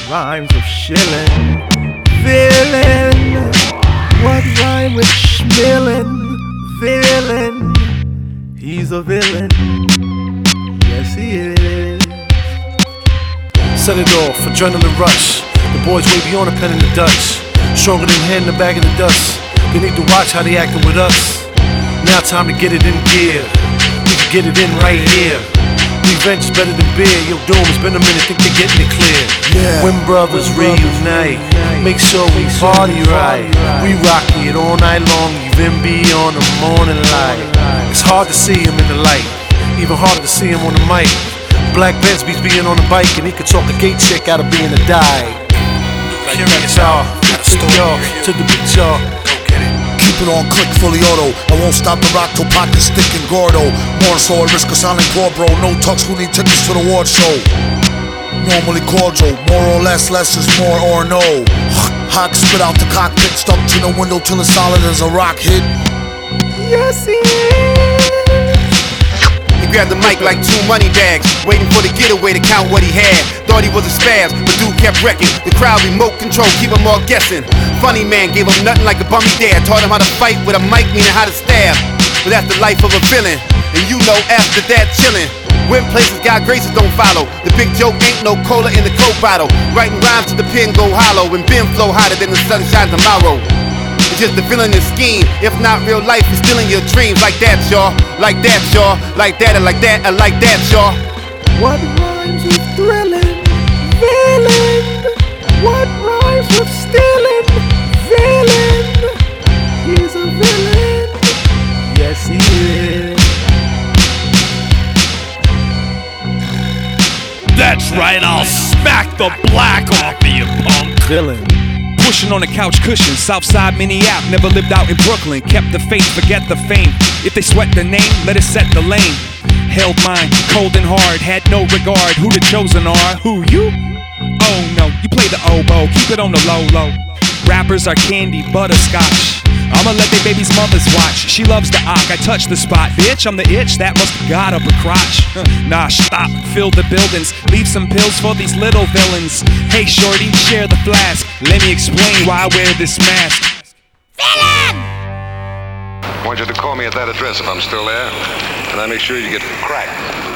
rhymes with shillin'? Villain. What rhyme with schmillin'? Villain. He's a villain. Yes, he is. Set it off, adrenaline rush. The boys way beyond a pen in the Dutch. Stronger than hand in the bag of the dust. They need to watch how they acting with us. Now time to get it in gear. We can get it in right here. Revenge is better than beer. Yo, Doom, it's been a minute, think they're getting it clear. When brothers reunite, make sure we party right. We rock it all night long, even beyond the morning light. It's hard to see him in the light, even harder to see him on the mic. Black Benz beats being on the bike, and he could talk a gay chick out of being a die. Curious, y'all, y'all, to the beat, y'all. Keep it on click, fully auto. I won't stop the rock till pockets thick and gordo. More so at risk of silent core, bro. No tucks, who need tickets to the award show? Normally cordial, more or less is more or no. Hawk spit out the cockpit, stuck to the window till it's solid as a rock hit. Yes, he is. He grabbed the mic like 2 money bags, waiting for the getaway to count what he had. Thought he was a spaz, but dude kept wrecking. The crowd remote control, keep them all guessing. Funny man gave him nothing like a bummy dad. Taught him how to fight with a mic, meaning how to stab. But that's the life of a villain, and you know after that chillin'. When places God graces don't follow. The big joke ain't no cola in the Coke bottle. Writing rhymes till the pen go hollow, and Ben flow hotter than the sun shines tomorrow. It's just the villainous scheme. If not real life, it's stealing your dreams. Like that, y'all. Like that, y'all. Like that, and like that, and like that, y'all. What rhymes with thrilling? Villain. What rhymes with stealing? Villain. He's a villain. Yes, he is. That's right, I'll smack the black off of you, punk. Villain. Pushing on the couch cushion, Southside Minneap, never lived out in Brooklyn. Kept the faith, forget the fame. If they sweat the name, let it set the lane. Held mine, cold and hard, had no regard. Who the chosen are? Who, you? Oh no, you play the oboe, keep it on the low, low. Rappers are candy, butterscotch. I'ma let they baby's mothers watch. She loves the ock, I touch the spot. Bitch, I'm the itch, that must have got up her crotch. Nah, stop, fill the buildings. Leave some pills for these little villains. Hey shorty, share the flask. Let me explain why I wear this mask. Villain! I want you to call me at that address if I'm still there, and I make sure you get cracked.